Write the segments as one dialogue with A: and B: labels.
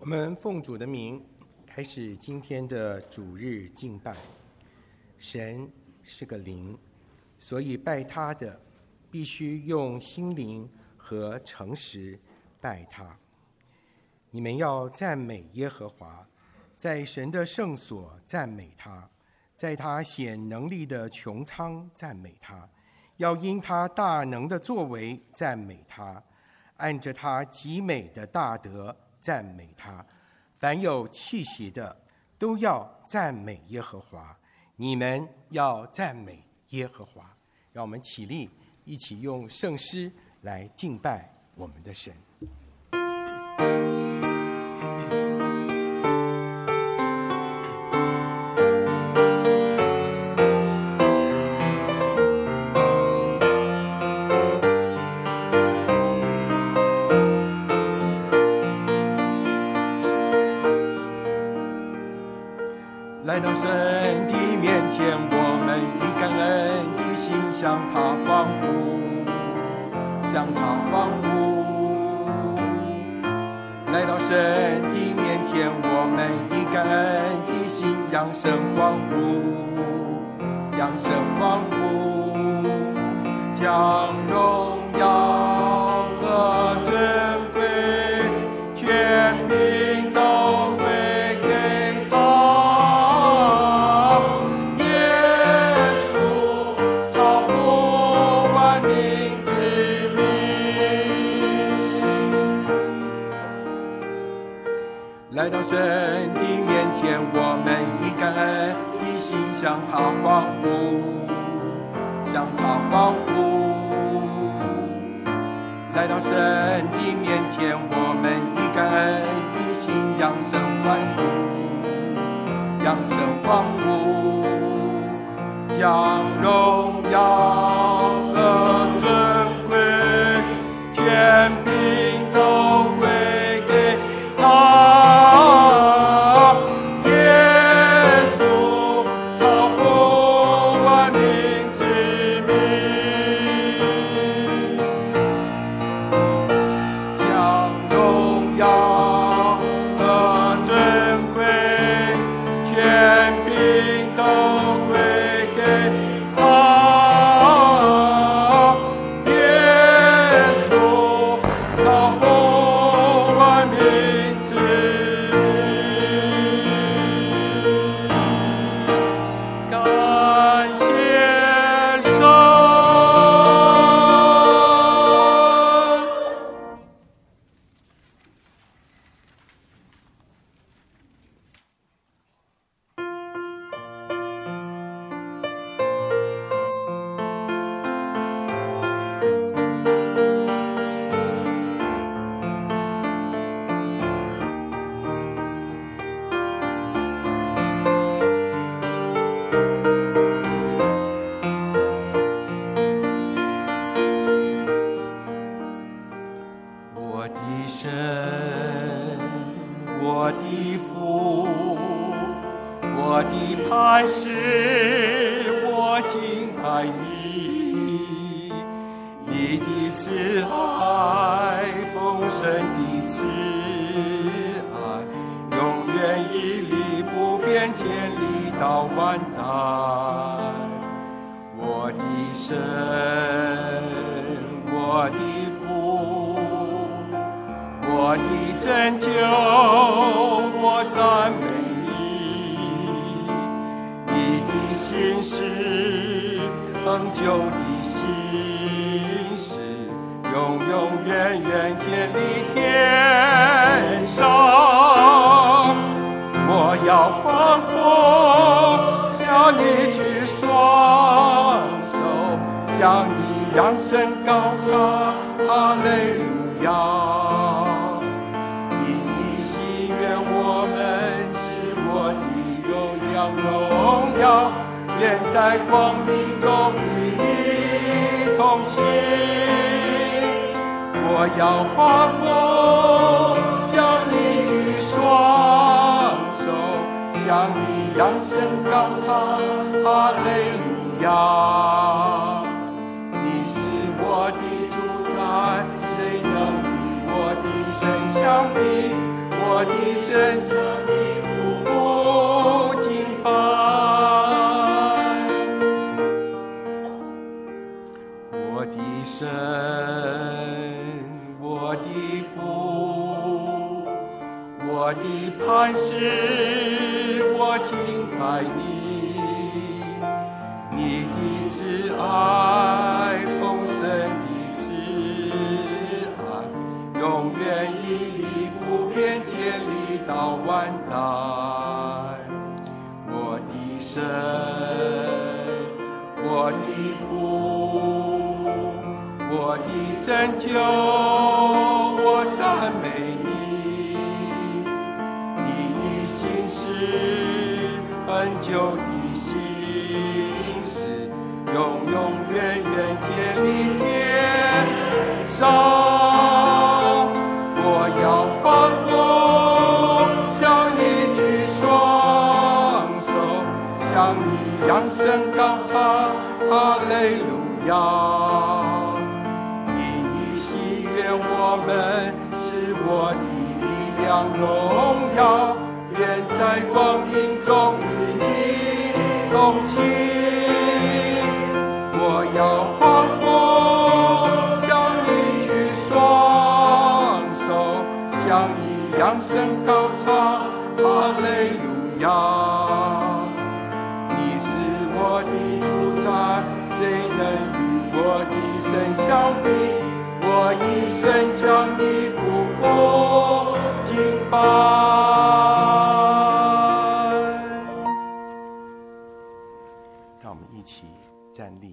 A: 们奉主的名开始今天的主日敬拜。神是个灵，所以拜他的必须用心灵和诚实拜他。你们要赞美耶和华，在神的圣所赞美他，在他显能力的穹苍赞美他，要因他大能的作为赞美他，按着他极美的大德赞美他。凡有气息的都要赞美耶和华，你们要赞美耶和华。让我们起立，一起用圣诗来敬拜我们的神。
B: 来到神的面前，我们以感恩的心向他欢呼，向他欢呼。来到神的面前，我们以感恩的心扬声欢呼，扬声欢呼，将荣耀和尊贵全名都归给他。来到神的面前，我们以感恩的心向他欢呼，向他欢呼。来到神的面前，我们以感恩的心扬声欢呼，扬声欢呼，将荣耀和尊贵权柄都归给他。相比，我我的神向你匍匐敬拜。我的神，我的父，我的磐石，我敬拜你。你的慈爱，丰盛的慈爱，永远屹立不变，建立到万代。我的神，我的父，我的拯救，我赞美你。你的心事，很久的心事，永永远远建立天上。我要欢呼，向你举双手，向你扬声高唱，哈利路亚。你的喜悦我们是我的力量荣耀，愿在光明中与你同行。我要欢呼，向你举双手，向你扬声高唱，哈利路亚。你是我的主宰，谁能与我的神相比？我一生向你匍匐敬拜。
A: 让我们一起站立。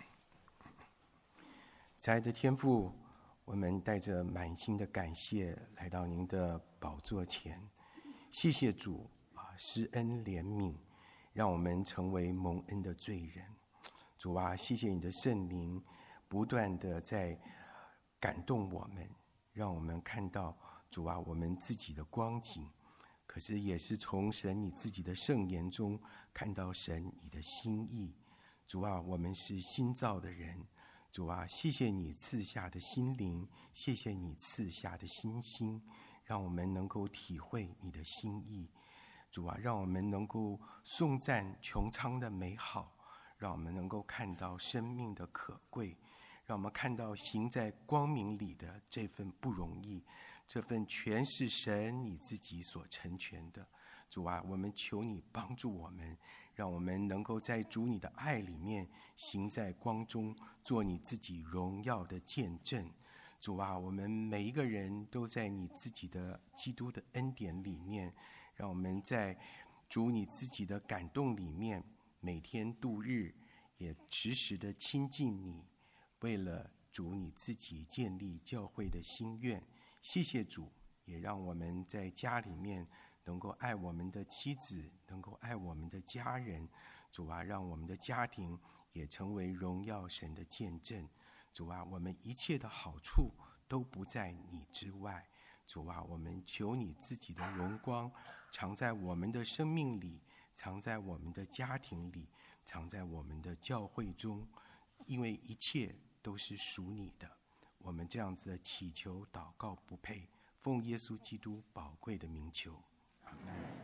A: 慈爱的天父，我们带着满心的感谢来到您的宝座前，谢谢主施恩怜悯，让我们成为蒙恩的罪人。主啊，谢谢你的圣灵不断的在感动我们，让我们看到主啊我们自己的光景，可是也是从神你自己的圣言中看到神你的心意。主啊，我们是新造的人，主啊，谢谢你赐下的心灵，谢谢你赐下的新心，让我们能够体会你的心意。主啊，让我们能够颂赞穹苍的美好，让我们能够看到生命的可贵，让我们看到行在光明里的这份不容易，这份全是神你自己所成全的。主啊，我们求你帮助我们，让我们能够在主你的爱里面行在光中，做你自己荣耀的见证。主啊，我们每一个人都在你自己的基督的恩典里面，让我们在主你自己的感动里面每天度日，也时时的亲近你，为了主你自己建立教会的心愿。谢谢主，也让我们在家里面能够爱我们的妻子，能够爱我们的家人。主啊，让我们的家庭也成为荣耀神的见证。主啊，我们一切的好处都不在你之外。主啊，我们求你自己的荣光藏在我们的生命里，藏在我们的家庭里，藏在我们的教会中，因为一切都是属你的。我们这样子的祈求祷告不配，奉耶稣基督宝贵的名求，阿们。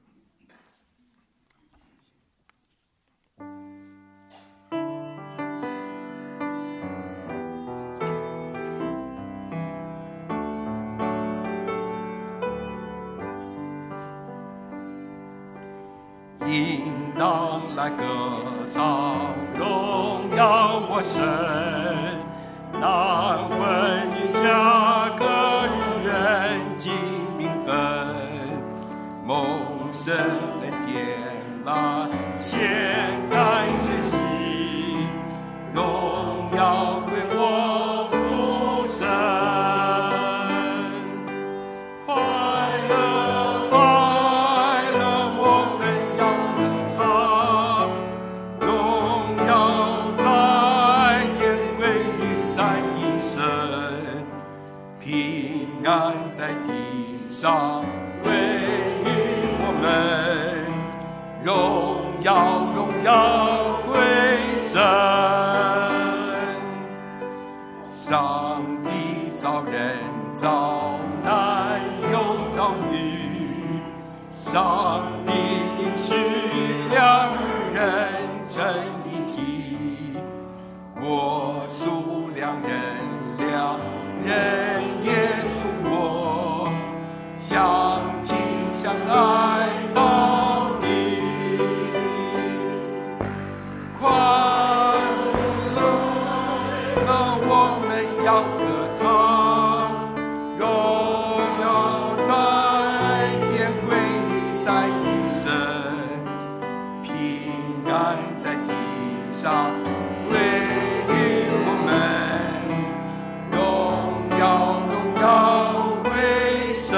B: 应当来歌唱，荣耀我神。难问你家个人尽名分，蒙神恩典来献感谢心，荣耀归我父神。快乐快乐，我们要歌唱，荣耀在天归于三一神，平安在地上归于我们，荣耀荣耀归神。上帝造人造男又造女， 上帝是两人成一体，我属两人耶稣我，相亲相爱到底。快乐我们要歌唱，荣耀在天归在一生，平安在地上归于我们，荣耀归神。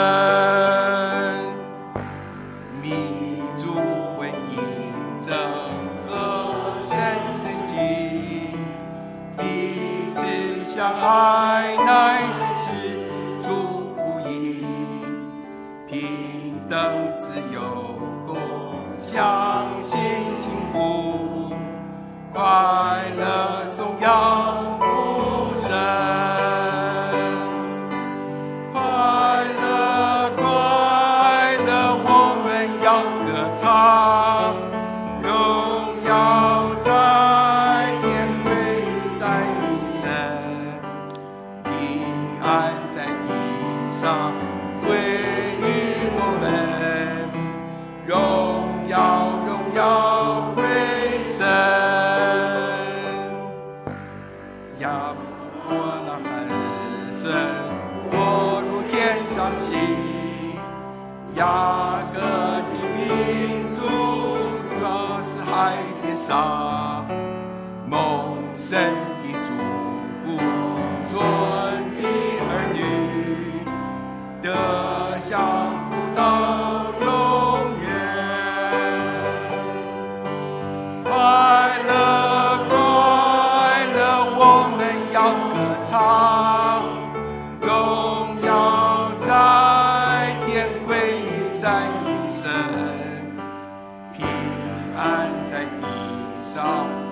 B: 民族婚姻正和神圣经，彼此相爱乃是祝福音，平等自由共相信幸福，快乐颂扬父神，快乐我们要歌唱，荣耀在天归在一生，平安在地上归于我们，荣耀归神。亚伯拉罕神，我如天上星，雅各的民族若是海边上，蒙神的祝福，尊的儿女得享福到永远。快乐我们要歌唱，荣耀在天归在一生，平安在地上